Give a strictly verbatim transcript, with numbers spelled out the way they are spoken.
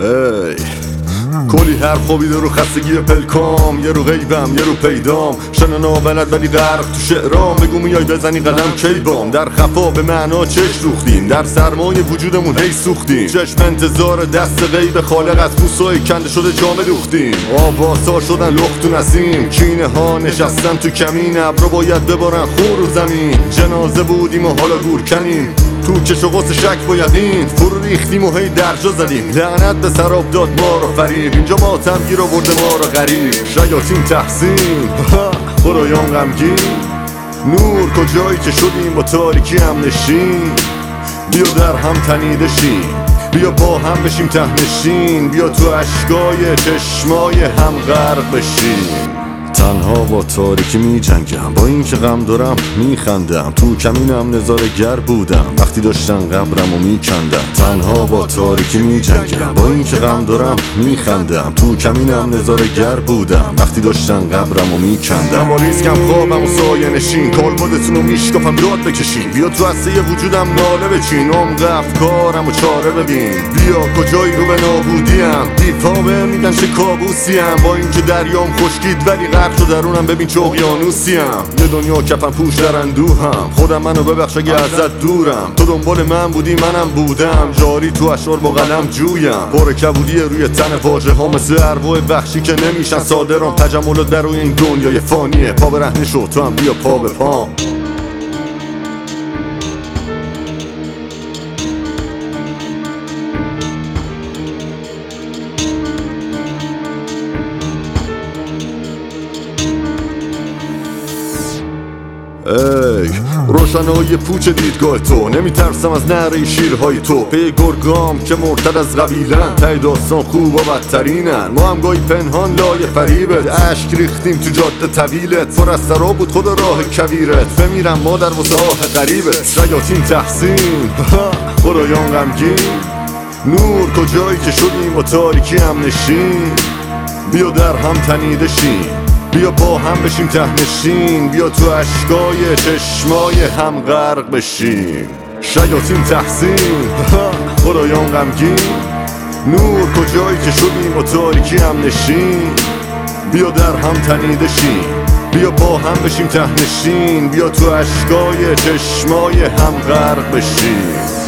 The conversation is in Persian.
ای کلی حرف خوابیده رو خستگی پلکام، یه رو غیبم یه رو پیدام، شنه نابلد ولی غرق تو شعرام. بگو میای بزنی قدم کی بام، در خفا به معنا چش روختیم، در سرمایه وجودمون هی سوختیم. چشم انتظار دست غیب خالق، از بوسای کنده شده جامه دوختیم. آواسا شدن لخت و نسیم، کینه ها نشستن تو کمین، ابرو باید ببارن خون رو زمین. جنازه بودیم و حالا گور کنیم، تو چش و قص شک با یقین فرو ریختیم و هی درجا زدیم. لعنت به سراب داد ما رو فریب، اینجا ماتم گیر آورده ما رو غریب. شیاطین تحسین خدایان غمگین، نور کجایی که شدیم با تاریکی هم نشین. بیا در هم تنیده شیم، بیا با هم بشیم تهنشین، بیا تو اشکای چشمای هم غرق بشیم. تنها با تاریکی می جنگم، با این که غم دارم می خندم، تو کمینم نظاره گر بودم وقتی داشتن قبرم و می کندم. تنها با تاریکی می جنگم، با این که غم دارم می خندم، تو کمینم نظاره گر بودم وقتی داشتن قبرم و می کندم. با ریسکم خوابم و سایه نشین، کالبادتون رو میشکافم داد بکشین. بیا تو هسته وجودم ناله بچین، عمق افکارم و چاره ببین. بیا کجایی رو به نابودیم، دیپا به میگن چه کابوسیم. با این که دریام خشکید ولی تو درونم ببین چه اقیانوسیم. یه دنیا کفن پوش در اندوهم، خودم منو ببخش اگه ازت دورم. تو دنبال من بودی منم بودم، جاری تو اشعار با قلم جویم. پر کبودی روی تن واژه ها مثل ارواح وحشی که نمیشن صادران. تجملات در روی این دنیای فانیه، پا برهنه شو تو هم بیا پا به پام. ای روشنایی پوچ دیدگاه تو، نمیترسم از نعره شیرهای تو. پی گرگام که مرتد از قبیلن، تای داستان خوب و بدترینن. ما هم گاهی پنهان لای فریبت، اشک ریختیم تو جاده طویلت. پر از سراب بود خدا راه کویرت، بمیرم ما در واسه آه غریبت. شیاطین تحسین خدایان غمگین، نور کجایی که شدیم و تاریکی هم نشین. بیا در هم تنیده شیم، بیا با هم بشیم تهنشین، بیا تو اشکای چشمای هم غرق بشیم. شیاطین تحسین خدایان غمگین، نور کجایی که شدیم و تاریکی هم نشین. بیا در هم تنیده شیم، بیا با هم بشیم تهنشین، بیا تو اشکای چشمای هم غرق بشیم.